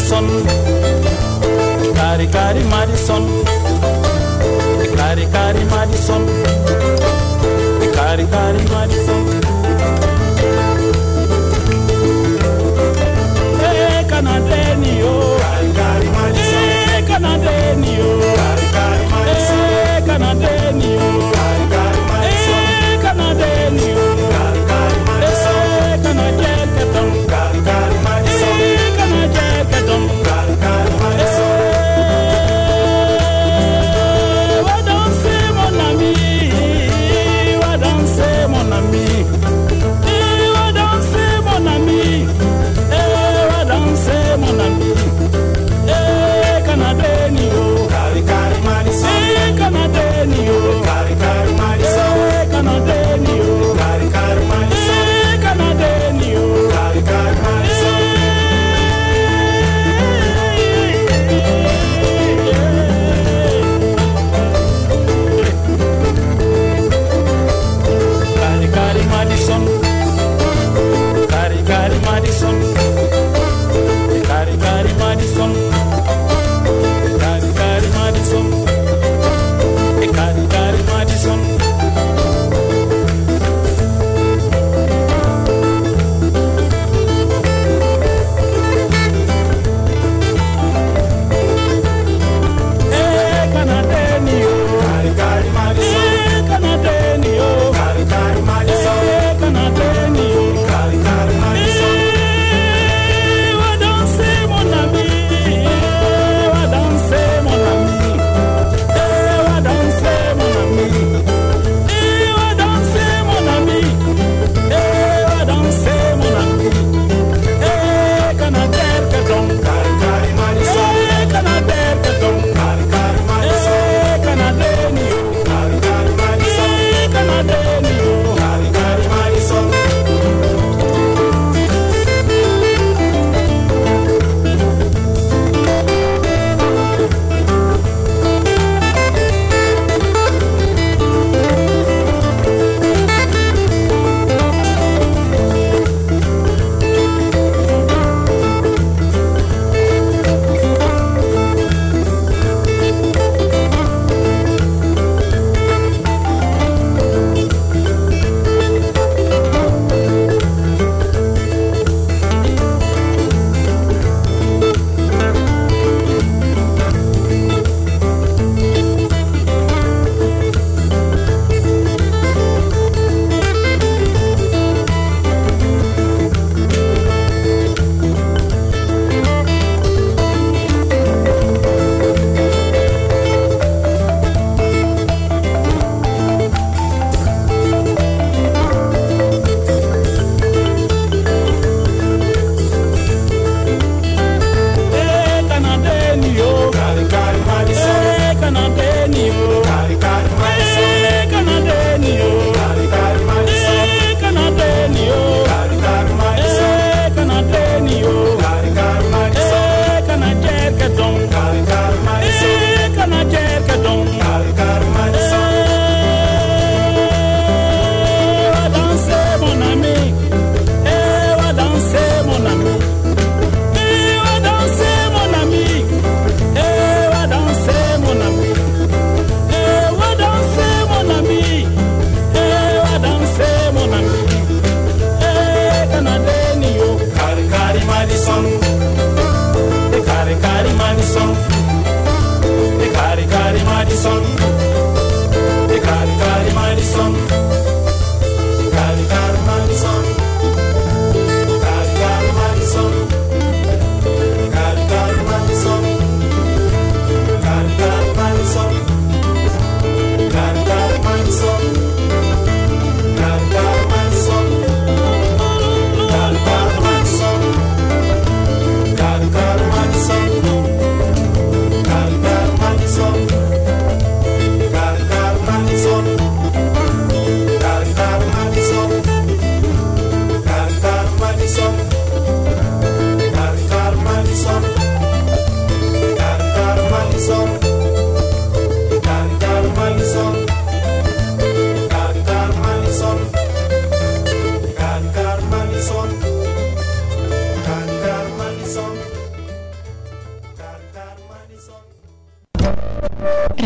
Madison, Kari Kari Madison, Kari Kari Madison, Kari Kari Madison. Hey, Canadenio, Kari Kari Madison. Hey, Canadenio, Kari Kari Madison. Hey, Canadenio, Kari Kari Madison. Hey, Canadenio, Kari Kari Madison. Hey, Canadian Caton, Kari Kari Madison. Hey, Canadian Caton, Kari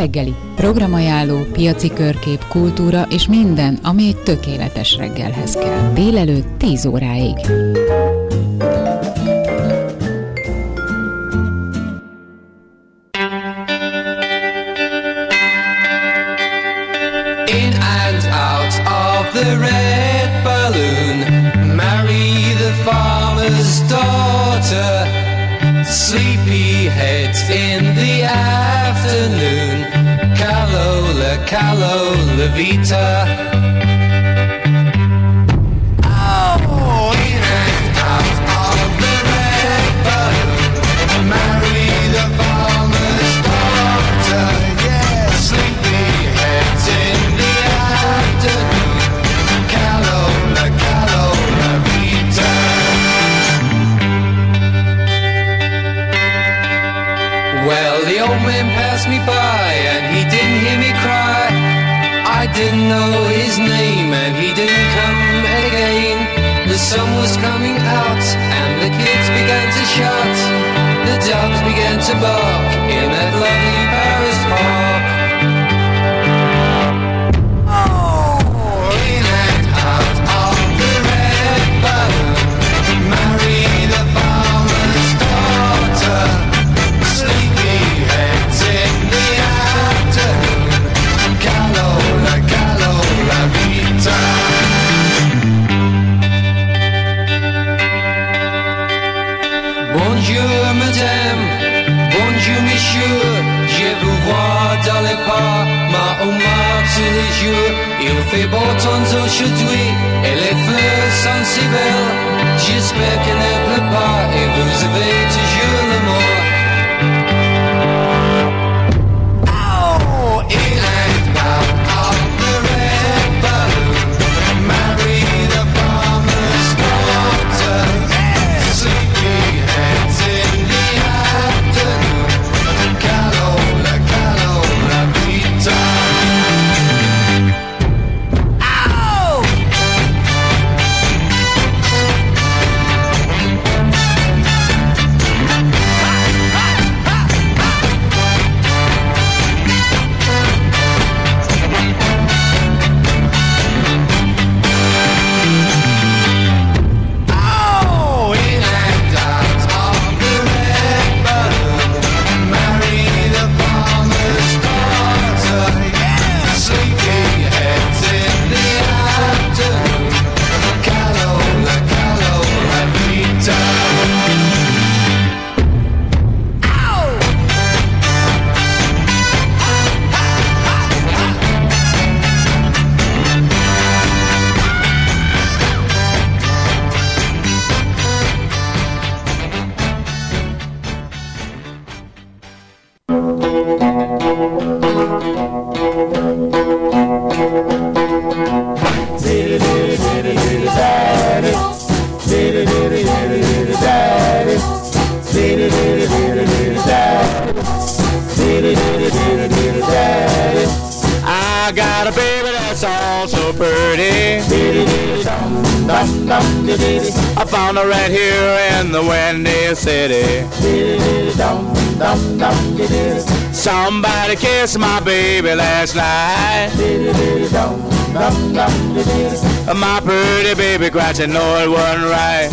reggeli. Programajánló, piaci körkép, kultúra és minden, ami egy tökéletes reggelhez kell. Délelőtt 10 óráig. In and out of the red balloon, marry the farmer's daughter. Sleepy heads in the afternoon, Calola Vita. Oh, in and out of the red balloon, marry the farmer's daughter. Yeah, sleepy heads in the afternoon, Calola Vita. Well, the old man passed me by and he didn't hear me cry. I didn't know his name and he didn't come again. The sun was coming out and the kids began to shout. The dogs began to bark in that lovely Paris park. Oh, in and out of the red balloon, marry the farmer's daughter. Sleepy heads in the afternoon, Calola Vita. Bonjour madame, bonjour monsieur, je vous vois dans les pas, ma Omar tous les jours. Il fait beau temps aujourd'hui et les fleurs sont si belles. J'espère qu'elle ne pleut pas et vous avez toujours l'amour. In and out of the red balloon, marry the farmer's daughter. Sleepy heads in the afternoon, Calola Vita. I got a baby that's all so pretty. I found her right here in the Windy City. Somebody kissed my baby last night. My pretty baby cried, she know it wasn't right.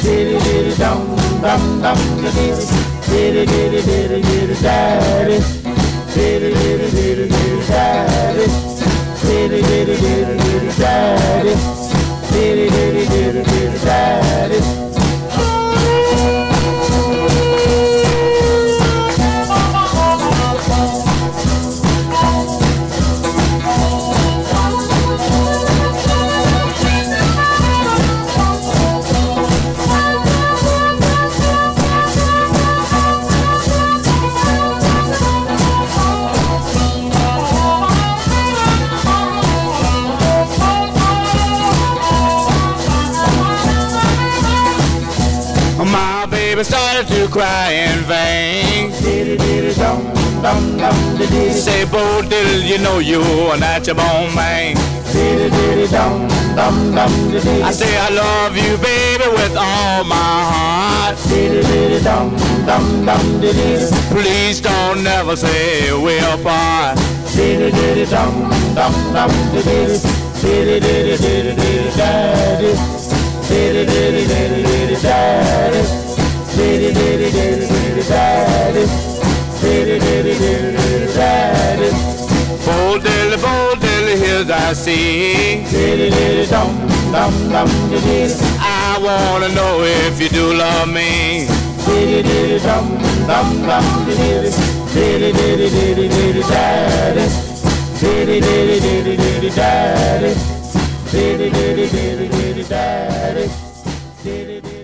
My baby started to cry in vain. Say, Bo Diddle, you know you are not your bone man. I say I love you, baby, with all my heart. Please don't never say we're apart. diddy diddy dum dum dum diddy diddy diddy diddy diddy daddy diddy diddy diddy diddy daddy diddy diddy diddy diddy daddy diddy diddy diddy diddy daddy. Bo dilly, here's I sing. Diddy diddy dum dum dum diddy. I wanna know if you do love me. Diddy diddy dum dum dum diddy. Diddy diddy diddy diddy daddy. Diddy diddy diddy diddy daddy. Diddy diddy diddy diddy daddy. Diddy diddy.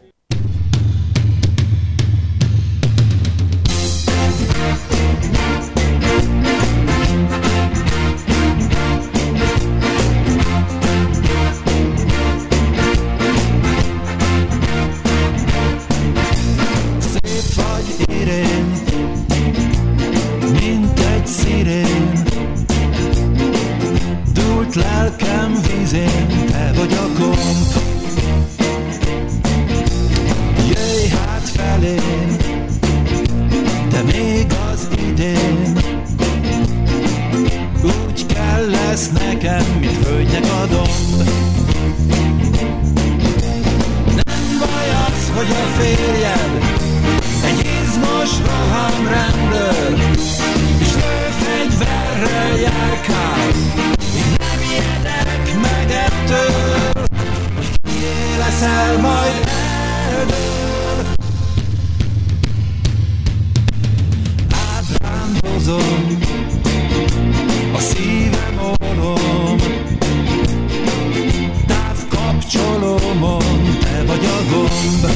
Lelkem vízén, te vagy a gomb. Jöjj hát felém, de még az idén. Úgy kell lesz nekem, mint hölgynek a domb. Nem baj az, hogy a férjed egy izmos rohamrendőr, és lőfegyverrel járkál. Ijedek meg ettől, hogy kié leszel, majd eldől. Átrándozom, a szívem olom, távkapcsolómon te vagy a gomb.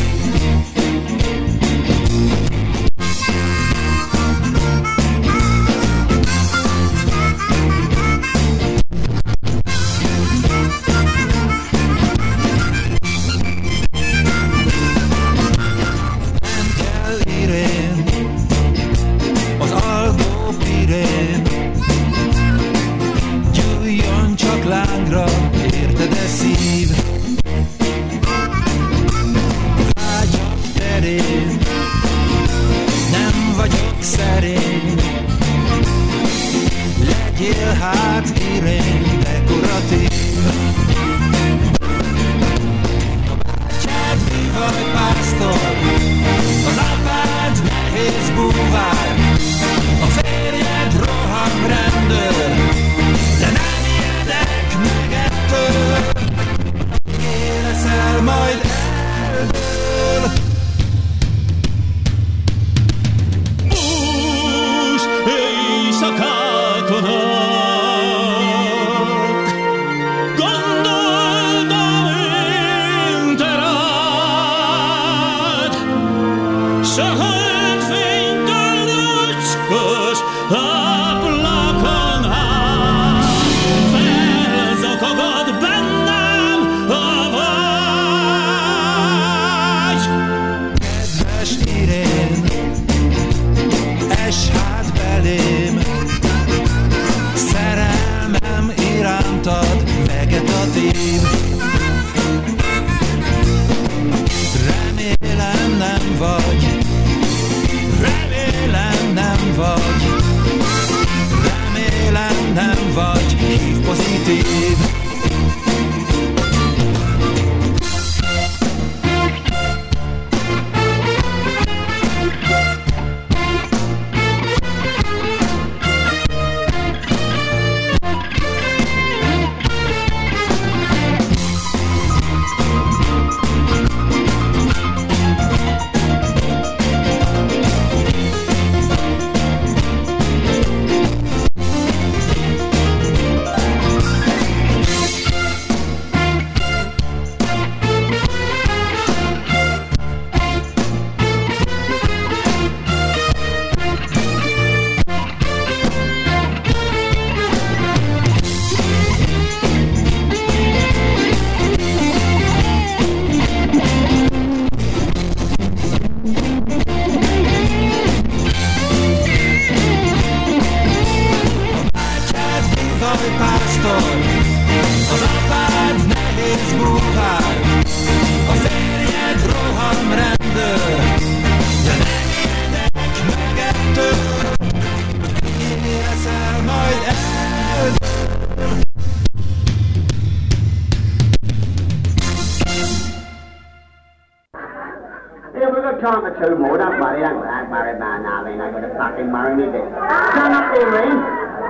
talk or two more. Don't worry, don't worry about nothing. I'm going to fucking worry me bit. Turn up there, Ring.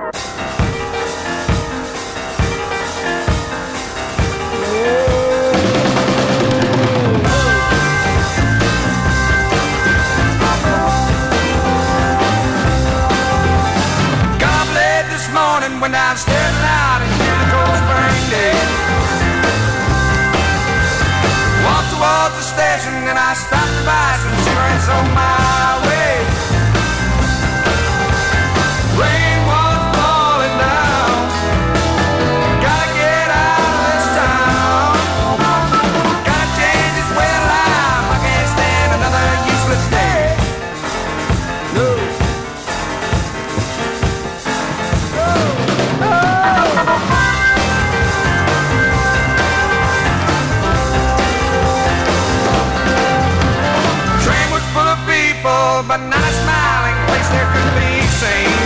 Got up late this morning, went downstairs out and hear the cold spring day. Walked towards the station and I stopped to buy some cigarettes on my way. Rain was falling down. Gotta get out of this town. Gotta change this way of life. I can't stand another useless day. No. But not a smiling place there could be seen.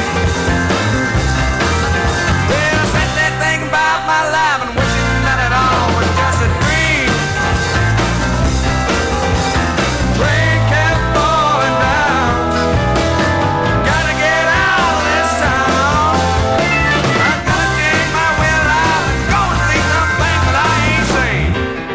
Well, I sat there thinking about my life and wishing that it all was just a dream. Rain kept falling down. Gotta get out of this town. I'm gonna change my way of life and go and see something that I ain't seen.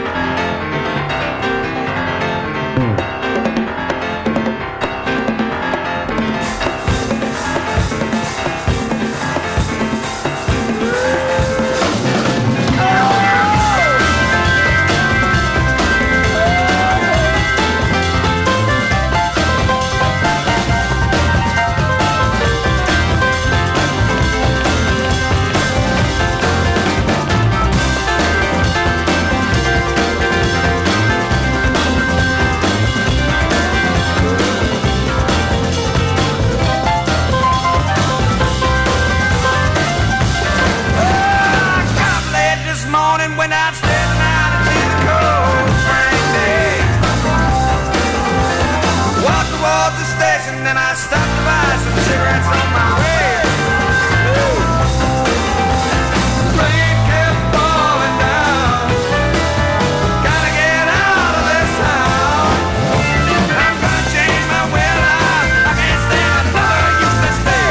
Went downstairs and out into the cold spring day. Walked towards the station and I stopped to buy some cigarettes on my way. Rain kept falling down. Gotta get out of this town. I'm gonna change my way of life. I can't stand another useless day.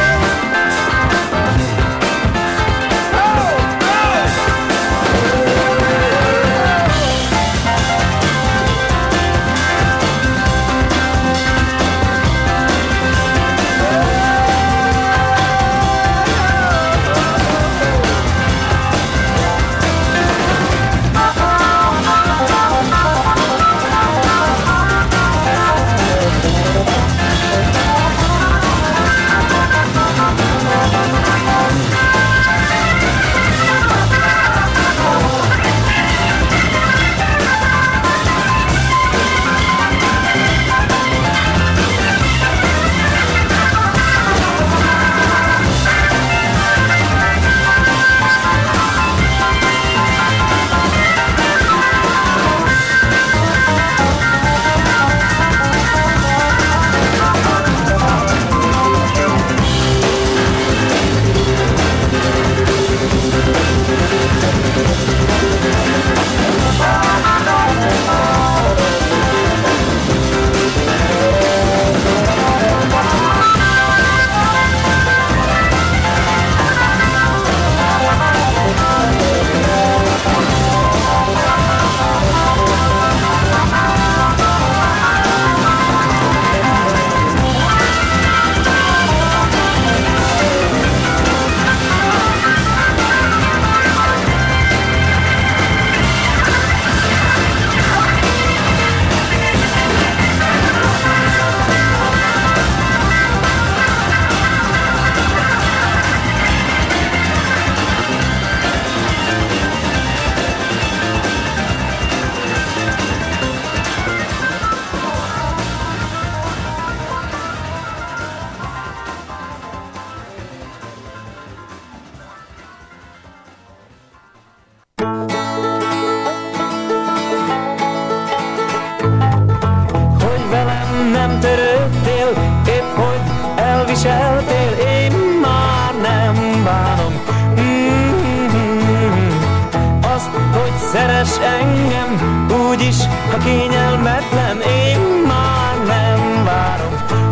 Szeress engem, úgyis, ha kényelmetlen, én már nem várom.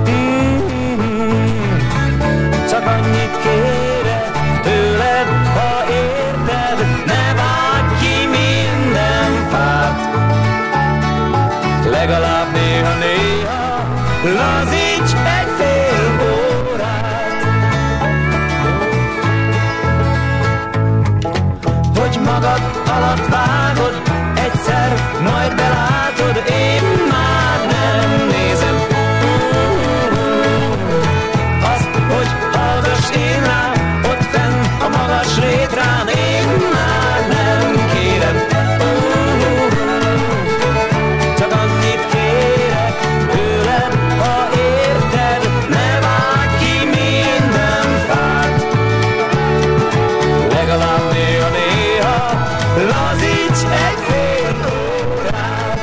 Csak annyit kérek tőled, ha érted, ne vágj ki minden fát. Legalább néha-néha lazíts egy fél órát, hogy magad alatt vágod, egyszer majd belátod, én már nem nézem azt, hogy hallgass én rám, ott fenn a magas rétrán, én már nem kérem. Csak annyit kérek tőled, ha érted, ne vágj ki minden fát. Legalább néha-néha lazíts egy fél órát.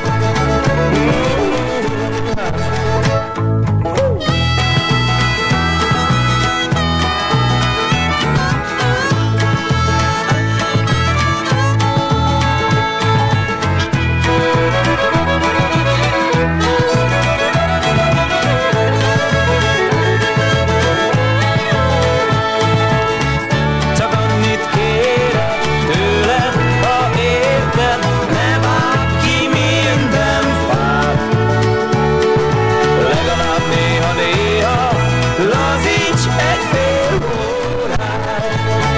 Csak annyit kérek tőled, ha érted, ne vágj ki minden fát. Legalább néha-néha lazíts egy fél órát.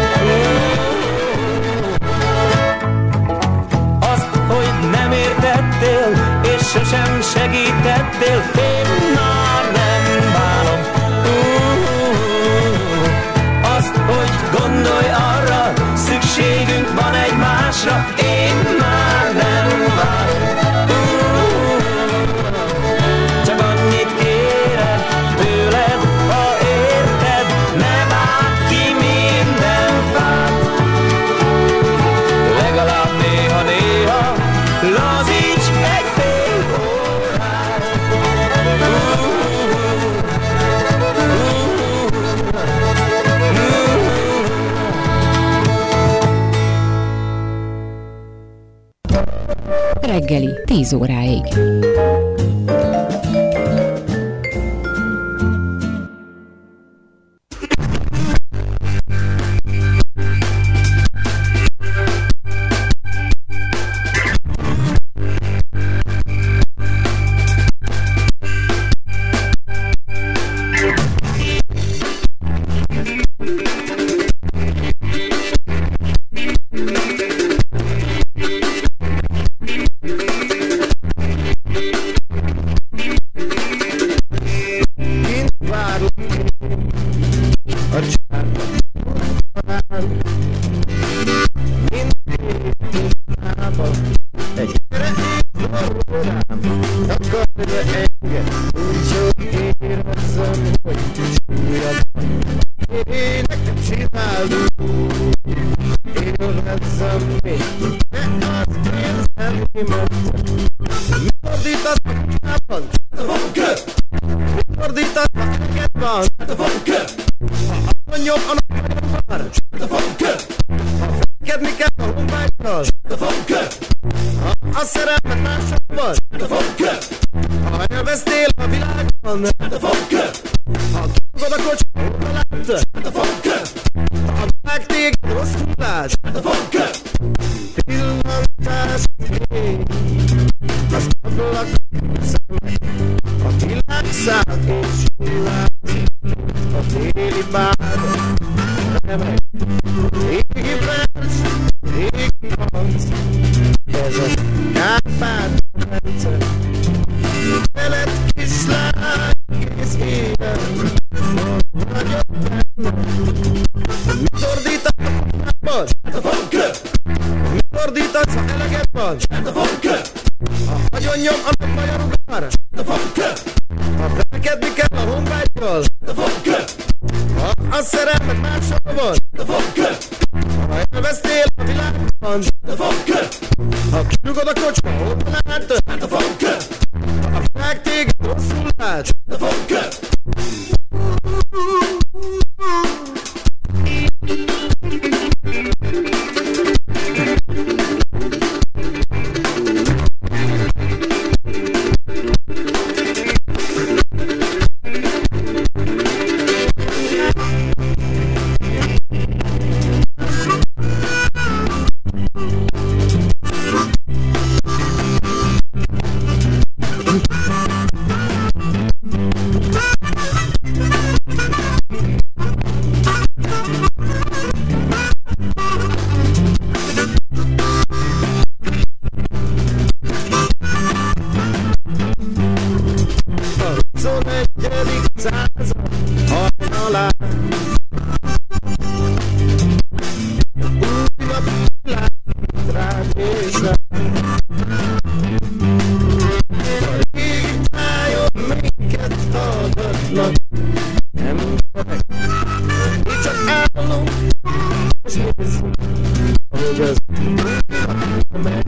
Azt, hogy nem értettél, és sosem segítettél, én már nem bánom. Azt, hogy gondolj arra, szükségünk van egymásra, én már nem várom. Csak annyit kérek tőled, ha érted, ne vágj ki minden fát. Legalább néha-néha lazíts egy fél órát. Reggeli 10 óráig.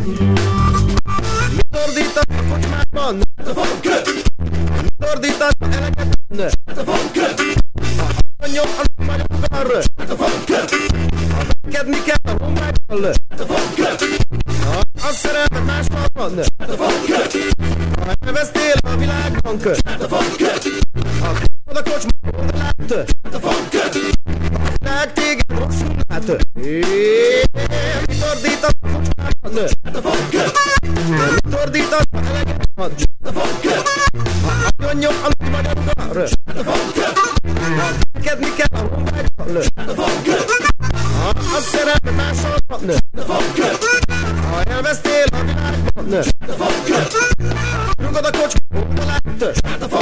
Mit ordítasz a kocsmában? Mit ordítasz a elegedben? A nyom a magyargal. A vekedni kell a honvágyal. A szerelmet mással van. Ha elvesztél a világban. A k***od a kocsmában lát. A világ téged rosszul lát. Mit ordítasz a kocsmában? Mit ordítasz a elegedben? A nyom a magyargal. A vekedni kell a honvágyal. A szerelmet mással van. Ha elvesztél a világban. Rugod a kocsmában lát.